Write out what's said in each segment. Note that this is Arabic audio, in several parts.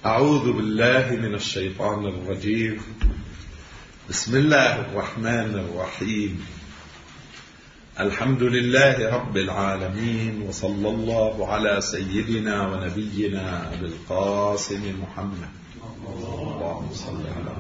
أعوذ بالله من الشيطان الرجيم. بسم الله الرحمن الرحيم. الحمد لله رب العالمين، وصلى الله على سيدنا ونبينا أبي القاسم محمد اللهم صل على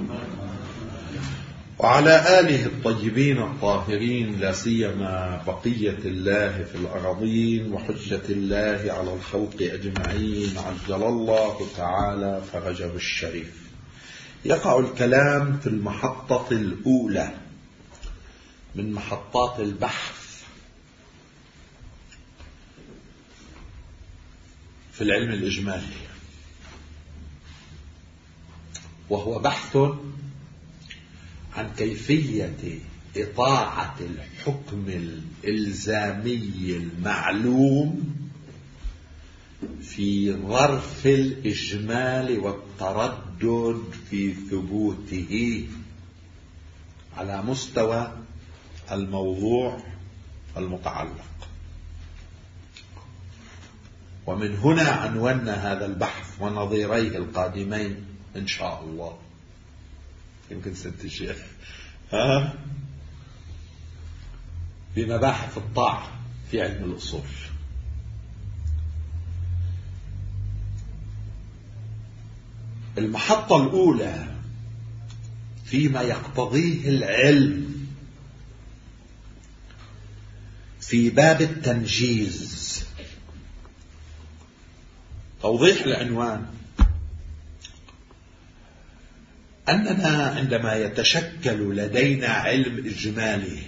وعلى آله الطيبين الطاهرين، لا سيما بقية الله في الأراضين وحجة الله على الخلق أجمعين، عجل الله تعالى فرجه الشريف. يقع الكلام في المحطة الأولى من محطات البحث في العلم الإجمالي، وهو بحث عن كيفية إطاعة الحكم الإلزامي المعلوم في ظرف الإجمال والتردد في ثبوته على مستوى الموضوع المتعلق. ومن هنا عنونا هذا البحث ونظيريه القادمين إن شاء الله، يمكن 6 شيخ بمباحث الطاعة في علم الأصول. المحطة الأولى فيما يقتضيه العلم في باب التنجيز. توضيح العنوان: أننا عندما يتشكل لدينا علم إجمالي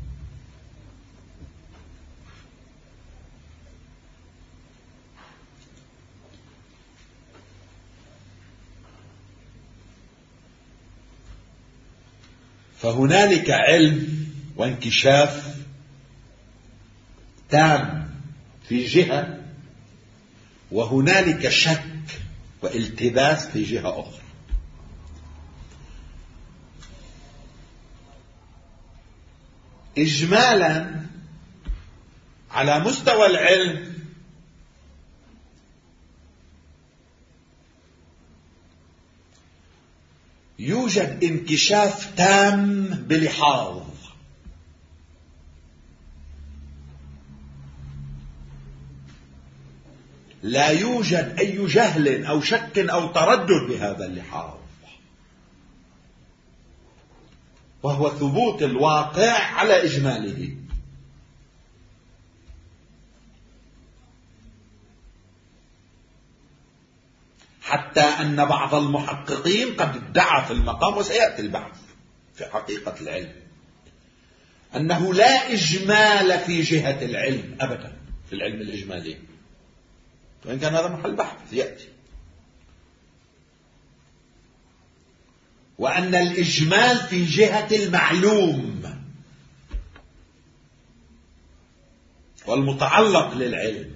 فهنالك علم وانكشاف تام في جهة، وهنالك شك والتباس في جهة أخرى. إجمالا على مستوى العلم يوجد انكشاف تام بلحاظ لا يوجد أي جهل أو شك أو تردد بهذا اللحاظ، وهو ثبوت الواقع على إجماله. حتى أن بعض المحققين قد ادعى في المقام، وسيأتي البحث في حقيقة العلم، أنه لا إجمال في جهة العلم أبدا في العلم الإجمالي، وإن كان هذا محل بحث يأتي. وأن الإجمال في جهة المعلوم والمتعلق للعلم.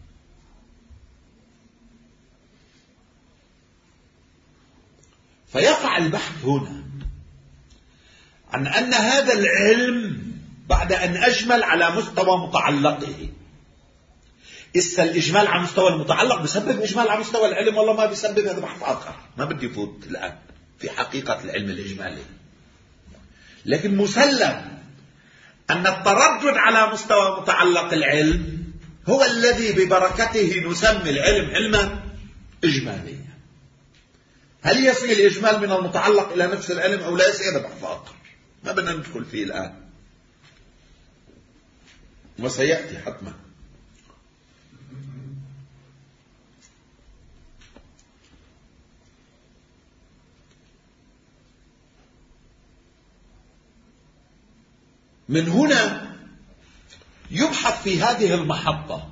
فيقع البحث هنا عن أن هذا العلم بعد أن أجمل على مستوى متعلقه، الإجمال على مستوى المتعلق بسبب إجمال على مستوى العلم والله ما بيسبب، هذا بحث آخر ما بدي فوت الآن في حقيقة العلم الإجمالي. لكن مسلم أن التردد على مستوى متعلق العلم هو الذي ببركته نسمي العلم علما إجماليا. هل يصل الإجمال من المتعلق إلى نفس العلم أو لا يصل؟ هذا بحث آخر ما بدنا ندخل فيه الآن، وسيأتي حتما. من هنا يبحث في هذه المحطة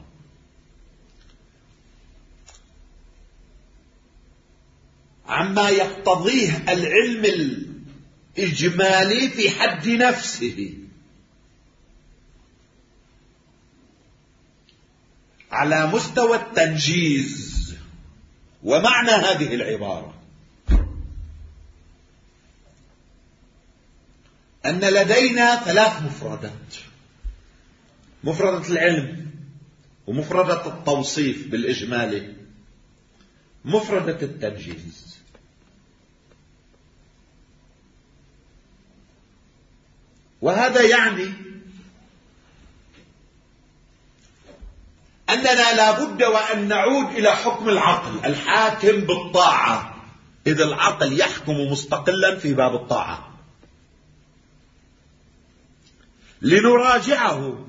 عما يقتضيه العلم الإجمالي في حد نفسه على مستوى التنجيز. ومعنى هذه العبارة أن لدينا 3 مفردات: مفردة العلم، ومفردة التوصيف بالإجمالي، مفردة التنجيز. وهذا يعني أننا لا بد وأن نعود إلى حكم العقل الحاكم بالطاعة، إذ العقل يحكم مستقلا في باب الطاعة، لنراجعه،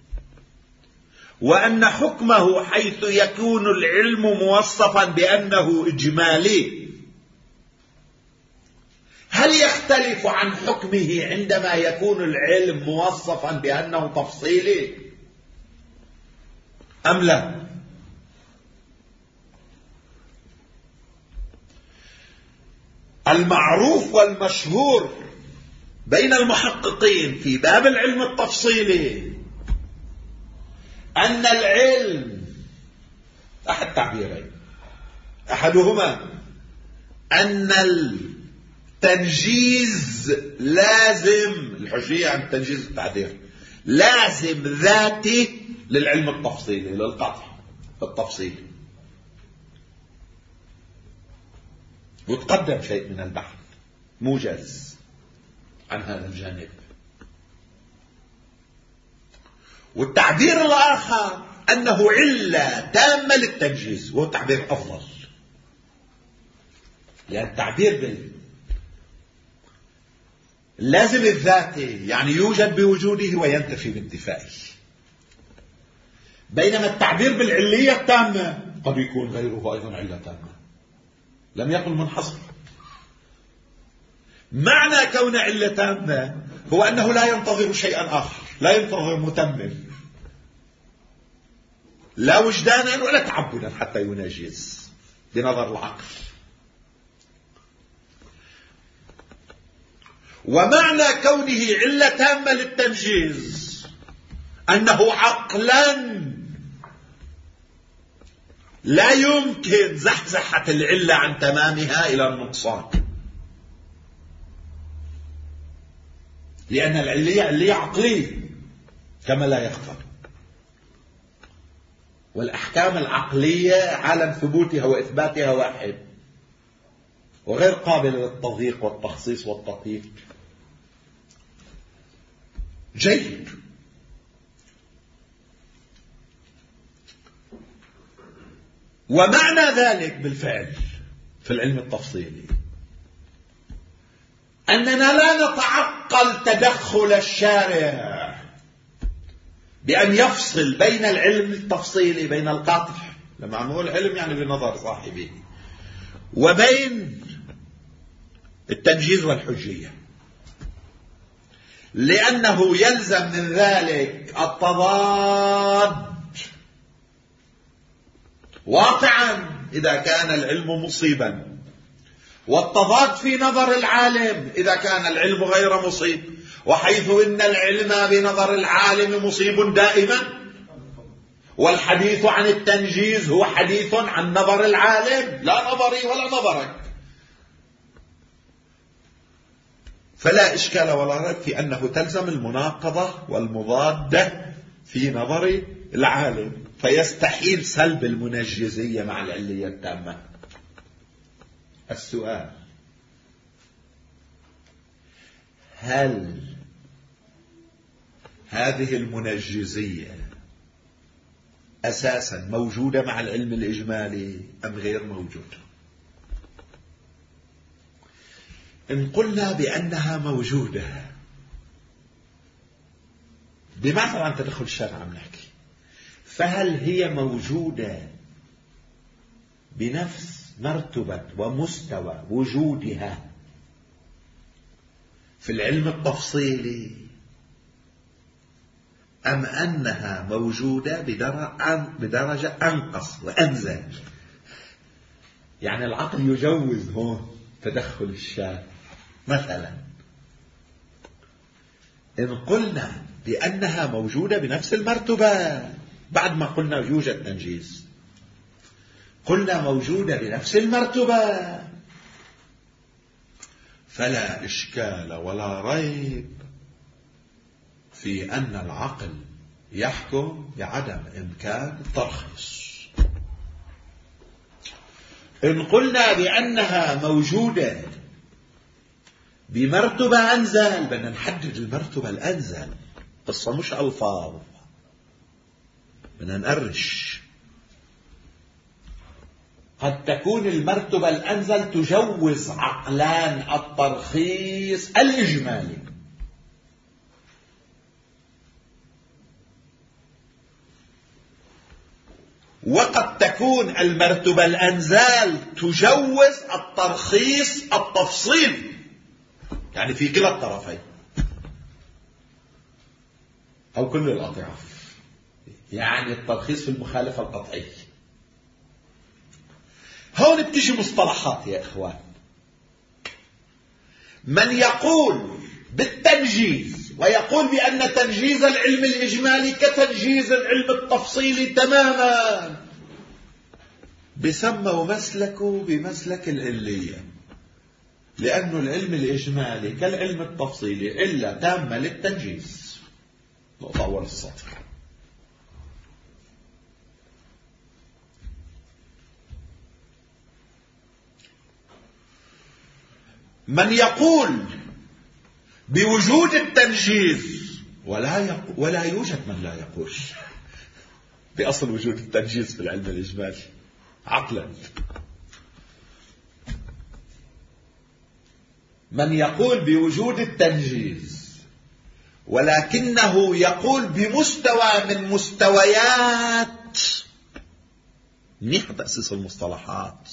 وأن حكمه حيث يكون العلم موصفا بأنه إجمالي هل يختلف عن حكمه عندما يكون العلم موصفا بأنه تفصيلي أم لا؟ المعروف والمشهور بين المحققين في باب العلم التفصيلي أن العلم أحد تعبيرين، أحدهما أن التنجيز لازم، الحجية عن التنجيز التعبير لازم ذاتي للعلم التفصيلي، للقطع التفصيلي، وتقدم شيء من البحث موجز عن هذا الجانب. والتعبير الآخر أنه علة تامة للتنجيز، وهو تعبير أفضل، لأن التعبير لازم الذاتي يعني يوجد بوجوده وينتفي بانتفائه، بينما التعبير بالعلية التامة قد يكون غيره أيضا علة تامة، لم يقل منحصر. معنى كون علة تامة هو أنه لا ينتظر شيئا آخر، لا ينتظر متمم، لا وجدانا ولا تعبدا حتى ينجز بنظر العقل. ومعنى كونه علة تامة للتنجيز أنه عقلا لا يمكن زحزحة العلة عن تمامها إلى النقصان، لأن العلية علية عقلية كما لا يخفى، والأحكام العقلية عالم ثبوتها وإثباتها واحد وغير قابل للتضييق والتخصيص والتطبيق. جيد. ومعنى ذلك بالفعل في العلم التفصيلي أننا لا نتعقل تدخل الشارع بأن يفصل بين العلم التفصيلي، بين القطع لما نقول علم يعني بنظر صاحبه، وبين التنجيز والحجية، لأنه يلزم من ذلك التضاد واقعا إذا كان العلم مصيبا، والتضاد في نظر العالم إذا كان العلم غير مصيب، وحيث إن العلم بنظر العالم مصيب دائما، والحديث عن التنجيز هو حديث عن نظر العالم لا نظري ولا نظرك، فلا إشكال ولا ريب في أنه تلزم المناقضة والمضادة في نظر العالم، فيستحيل سلب المنجزية مع العلية التامة. السؤال: هل هذه المنجزية أساسا موجودة مع العلم الإجمالي أم غير موجودة؟ إن قلنا بأنها موجودة بمعنى عن تدخل الشارع عم نحكي، فهل هي موجودة بنفس مرتبة ومستوى وجودها في العلم التفصيلي، أم أنها موجودة بدرجة أنقص وأنزل؟ يعني العقل يجوز هون تدخل الشارع. مثلا إن قلنا بأنها موجودة بنفس المرتبة بعد ما قلنا يوجد تنجيز، قلنا موجودة بنفس المرتبة، فلا إشكال ولا ريب في أن العقل يحكم بعدم إمكان الترخيص. إن قلنا بأنها موجودة بمرتبة أنزل بدنا نحدد المرتبة الأنزل. قصة مش ألفاظ، بدنا نقرش. قد تكون المرتبة الأنزل تجوز عقلان الترخيص الإجمالي، وقد تكون المرتبة الأنزال تجوز الترخيص التفصيلي، يعني في كلا الطرفين أو كل الأطراف، يعني الترخيص في المخالفة القطعية. هون بتيجي مصطلحات يا إخوان. من يقول بالتنجيز ويقول بأن تنجيز العلم الإجمالي كتنجيز العلم التفصيلي تماما، بسموا مسلكه بمسلك العلية، لأن العلم الإجمالي كالعلم التفصيلي علة تامة للتنجيز. نقطة أول السطر. من يقول بوجود التنجيز ولا يوجد من لا يقول بأصل وجود التنجيز في العلم الإجمالي عقلا. من يقول بوجود التنجيز ولكنه يقول بمستوى من مستويات، منيح تأسيس المصطلحات،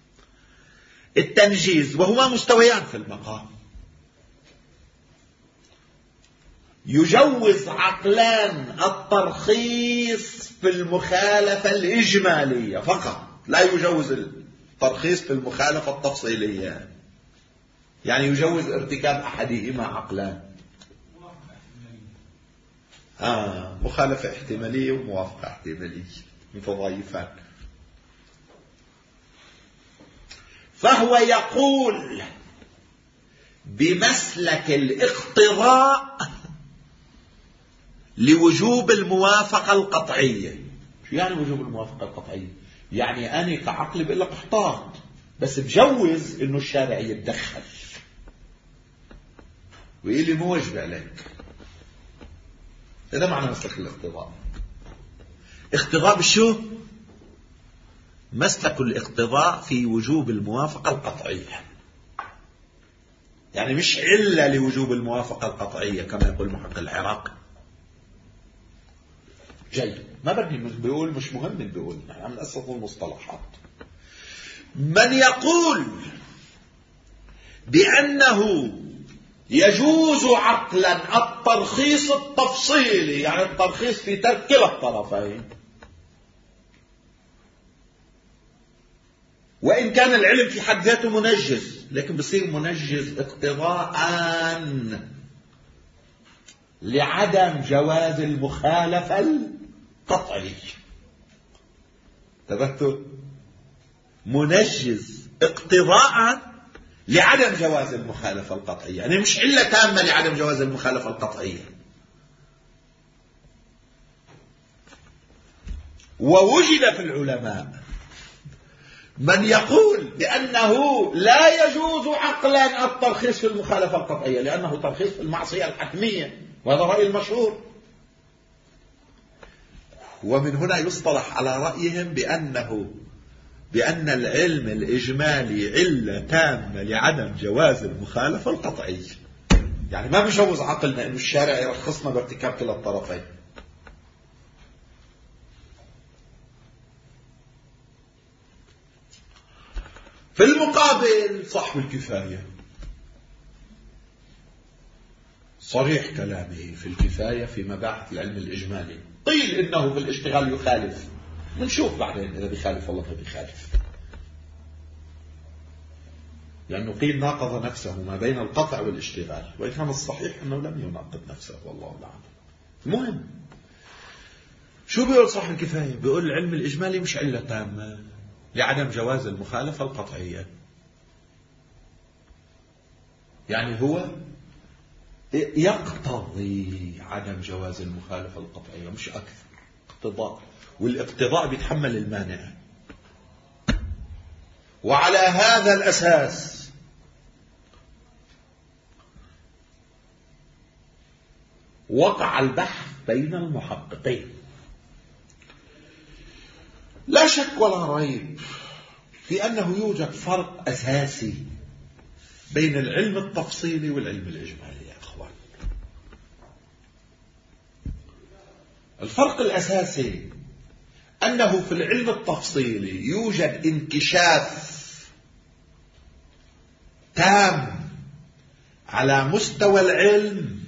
التنجيز وهما مستويان في المقام، يجوز عقلان الترخيص في المخالفة الإجمالية فقط، لا يجوز الترخيص في المخالفة التفصيلية، يعني يجوز ارتكاب أحدهما عقلان. مخالفة احتمالية وموافقة احتمالية متضايفان. فهو يقول بمسلك الاقتضاء لوجوب الموافقة القطعية. شو يعني وجوب الموافقة القطعية؟ يعني أنا كعقل بقول لك احتاط، بس بجوز إنه الشارع يتدخل ويقول لي مو واجب عليك. هذا معنى مسلك الاقتضاء. اقتضاء بشو؟ مسلك الاقتضاء في وجوب الموافقة القطعية، يعني مش علة لوجوب الموافقة القطعية كما يقول محقق العراقي. جيد، ما بدي بيقول مش مهم بيقول، نحن عم نأسس المصطلحات. من يقول بأنه يجوز عقلا الترخيص التفصيلي، يعني الترخيص في ترك كلا الطرفين، وإن كان العلم في حد ذاته منجز، لكن بصير منجز اقتضاء لعدم جواز المخالفة القطعية. انتبهتوا؟ منجز اقتضاء لعدم جواز المخالفة القطعية، يعني مش علة تامة لعدم جواز المخالفة القطعية. ووجد في العلماء من يقول بأنه لا يجوز عقلا الترخيص في المخالفة القطعية لأنه ترخيص في المعصية الحتمية، وهذا رأي المشهور. ومن هنا يصطلح على رأيهم بأن العلم الإجمالي علة تامة لعدم جواز المخالفة القطعية، يعني ما بيجوز عقلنا إنه الشارع يرخصنا بارتكاب كلا الطرفين. في المقابل صاحب الكفاية صريح كلامه في الكفاية في مباحث العلم الإجمالي، قيل إنه في الاشتغال يخالف، منشوف بعدين إذا بيخالف والله ما بيخالف، لأنه قيل ناقض نفسه ما بين القطع والاشتغال، وإن كان الصحيح أنه لم يناقض نفسه والله أعلم. المهم شو بيقول صاحب الكفاية؟ بيقول العلم الإجمالي مش علة تامة لعدم جواز المخالفة القطعية، يعني هو يقتضي عدم جواز المخالفة القطعية مش أكثر، اقتضاء، والاقتضاء بيتحمل المانع. وعلى هذا الأساس وقع البحث بين المحققين. لا شك ولا ريب في أنه يوجد فرق أساسي بين العلم التفصيلي والعلم الإجمالي يا أخوان. الفرق الأساسي أنه في العلم التفصيلي يوجد انكشاف تام على مستوى العلم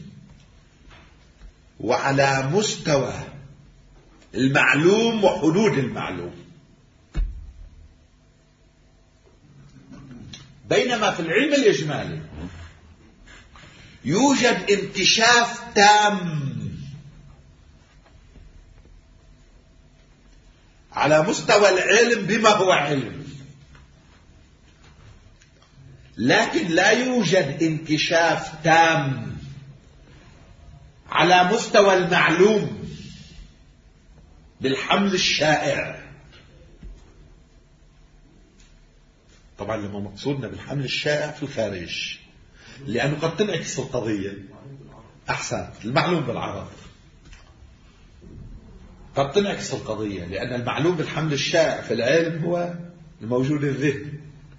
وعلى مستوى المعلوم وحدود المعلوم، بينما في العلم الإجمالي يوجد انكشاف تام على مستوى العلم بما هو علم، لكن لا يوجد انكشاف تام على مستوى المعلوم بالحمل الشائع. طبعا لما مقصودنا بالحمل الشائع في الخارج، لأنه قد تنعكس القضية أحسن المعلوم بالعرض، قد تنعكس القضية، لأن المعلوم بالحمل الشائع في العلم هو الموجود الذهني،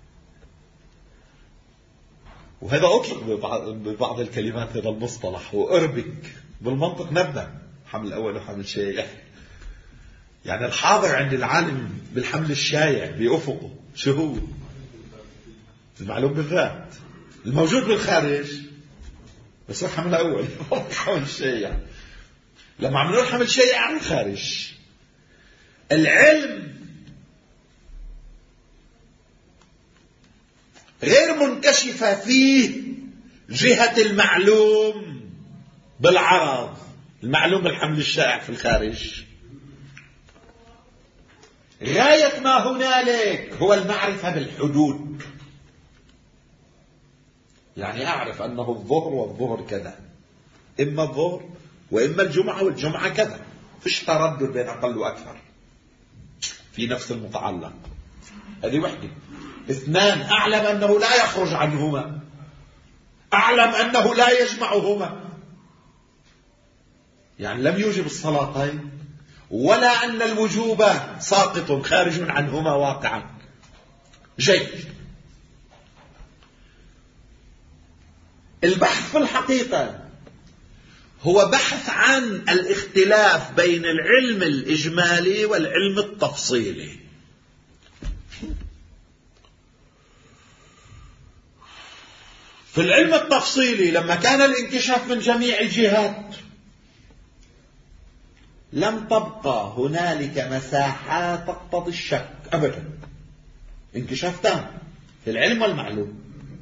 وهذا أطلق ببعض الكلمات هذا المصطلح، وأربك بالمنطق نبه حمل أول وحمل شائع، يعني الحاضر عند العالم بالحمل الشائع بأفقه شو هو؟ المعلوم بالذات، الموجود بالخارج بس الحمل أول حمل شائع. لما عملوا الحمل شائع عن الخارج، العلم غير منكشفة فيه جهة المعلوم بالعرض، المعلوم بالحمل الشائع في الخارج. غاية ما هنالك هو المعرفة بالحدود، يعني أعرف أنه الظهر والظهر كذا، إما الظهر وإما الجمعة والجمعة كذا، فيش تردد بين أقل وأكثر في نفس المتعلق. هذه وحدة. اثنان، أعلم أنه لا يخرج عنهما، أعلم أنه لا يجمعهما، يعني لم يوجب الصلاتين ولا أن الوجوب ساقط خارج عنهما واقعا. جيد. البحث في الحقيقة هو بحث عن الاختلاف بين العلم الإجمالي والعلم التفصيلي. في العلم التفصيلي لما كان الانكشاف من جميع الجهات لم تبقى هنالك مساحات تقتضي الشك أبدا، انكشاف تام في العلم والمعلوم.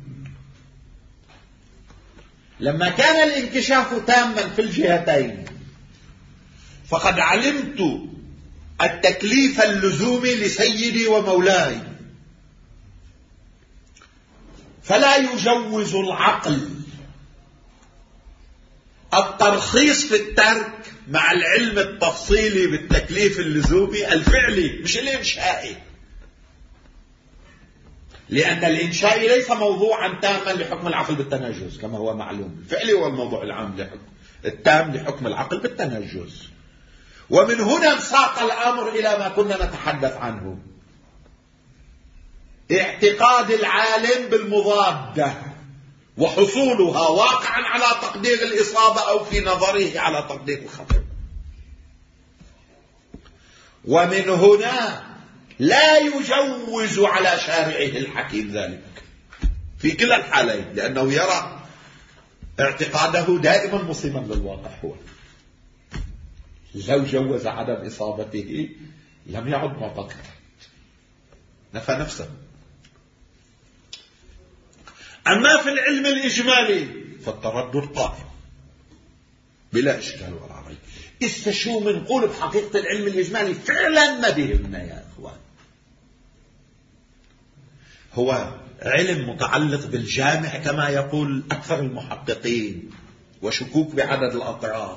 لما كان الانكشاف تاما في الجهتين فقد علمت التكليف اللزومي لسيدي ومولاي، فلا يجوز العقل الترخيص في الترك مع العلم التفصيلي بالتكليف اللزومي الفعلي مش الإنشائي، لأن الإنشائي ليس موضوعا تاما لحكم العقل بالتنجز كما هو معلوم. الفعلي هو الموضوع العام التام لحكم العقل بالتنجز. ومن هنا انساق الأمر إلى ما كنا نتحدث عنه، اعتقاد العالم بالمضادة وحصولها واقعا على تقدير الإصابة أو في نظره على تقدير الخطأ. ومن هنا لا يجوز على شارعه الحكيم ذلك في كلا الحالين، لأنه يرى اعتقاده دائما مصيبا للواقع. هو لو جوز عدم إصابته لم يعد معتقدا، نفى نفسه. أما في العلم الإجمالي فالتردد قائم بلا إشكال ولا ريب. استشو من قول بحقيقة العلم الإجمالي فعلا ما بهمنا يا أخوان، هو علم متعلق بالجامع كما يقول أكثر المحققين وشكوك بعدد الأطراف،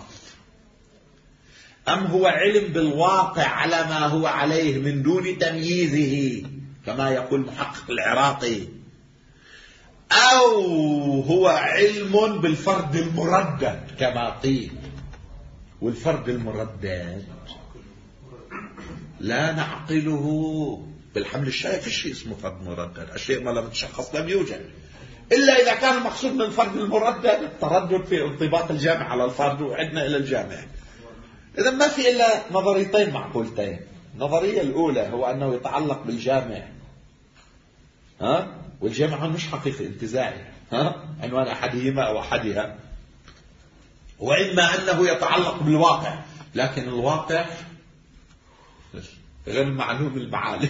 أم هو علم بالواقع على ما هو عليه من دون تمييزه كما يقول محقق العراقي، أو هو علم بالفرد المردد كما قيل. والفرد المردد لا نعقله بالحمل الشائع، في شيء اسمه فرد مردد، الشيء ما لم يتشخص لم يوجد، إلا إذا كان المقصود من الفرد المردد التردد في انطباق الجامع على الفرد وعدنا إلى الجامع. إذا ما في إلا نظريتين معقولتين. النظرية الأولى هو أنه يتعلق بالجامع، والجامع مش حقيقي انتزاعي، عنوان أحدهما أو أحدها. وإما أنه يتعلق بالواقع، لكن الواقع غير معلوم المعالم.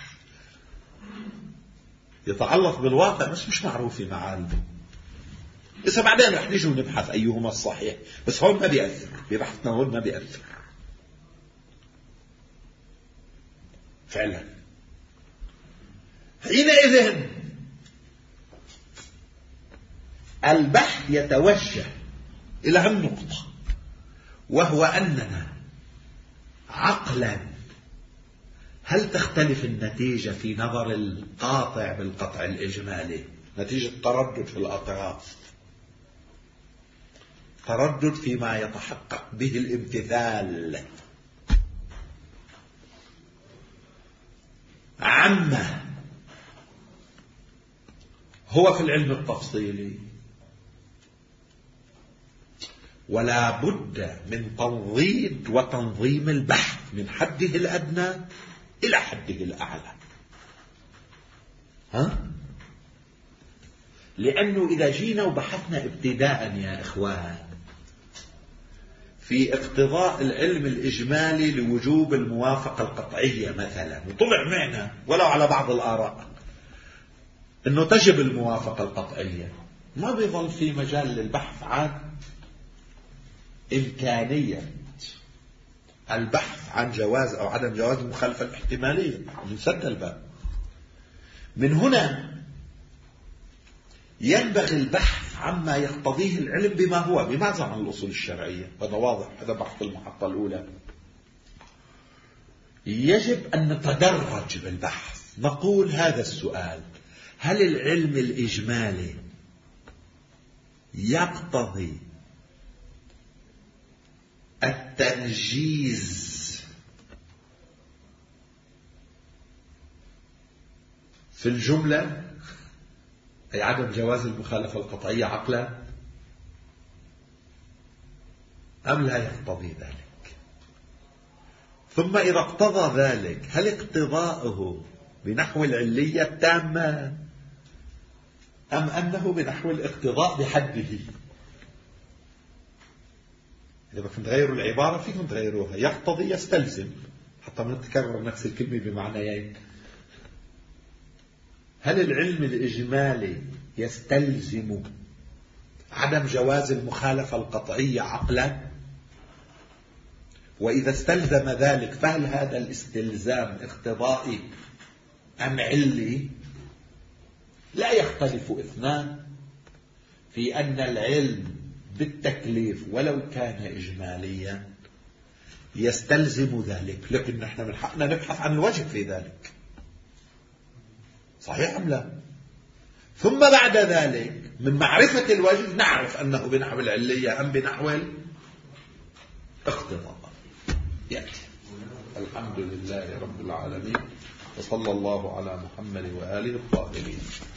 يتعلق بالواقع بس مش معروف معالمه. إذا بعدين رح نيجي ونبحث أيهما الصحيح، بس هون ما بيأثر، ببحثنا هون ما بيأثر فعلا. حينئذ البحث يتوجه إلى هالنقطة، وهو أننا عقلا هل تختلف النتيجة في نظر القاطع بالقطع الإجمالي، نتيجة تردد في الأطراف، تردد فيما يتحقق به الامتثال، عما هو في العلم التفصيلي، ولا بد من تنظيم وتنظيم البحث من حده الأدنى إلى حده الأعلى. لأنه إذا جينا وبحثنا ابتداء يا إخوان في اقتضاء العلم الإجمالي لوجوب الموافقة القطعية مثلا، وطلع معنا ولو على بعض الآراء أنه تجب الموافقة القطعية، ما بيظل في مجال للبحث عن إمكانية البحث عن جواز أو عدم جواز المخالفة الاحتمالية، نسد الباب. من هنا ينبغي البحث عما يقتضيه العلم بما هو، بماذا عن الأصول الشرعية، هذا واضح، هذا بحث المحطة الأولى. يجب أن نتدرج بالبحث، نقول هذا السؤال: هل العلم الإجمالي يقتضي التنجيز في الجملة، أي عدم جواز المخالفة القطعية عقلا، أم لا يقتضي ذلك؟ ثم إذا اقتضى ذلك هل اقتضاؤه بنحو العلية التامة أم أنه بنحو الاقتضاء بحده؟ إذا كنت تغيروا العبارة فيكم تغيروها، يقتضي يستلزم، حتى ما نتكرر نفس الكلمة بمعنيين. هل العلم الإجمالي يستلزم عدم جواز المخالفة القطعية عقلا؟ وإذا استلزم ذلك فهل هذا الاستلزام اقتضائي أم علي؟ لا يختلف اثنان في أن العلم بالتكليف ولو كان إجماليا يستلزم ذلك، لكن نحن من حقنا نبحث عن الوجه في ذلك، صحيح أم لا؟ ثم بعد ذلك من معرفة الوجه نعرف أنه بنحو العلية أم بنحو الاقتضاء. يأتي. الحمد لله رب العالمين، وصلى الله على محمد وآله الطاهرين.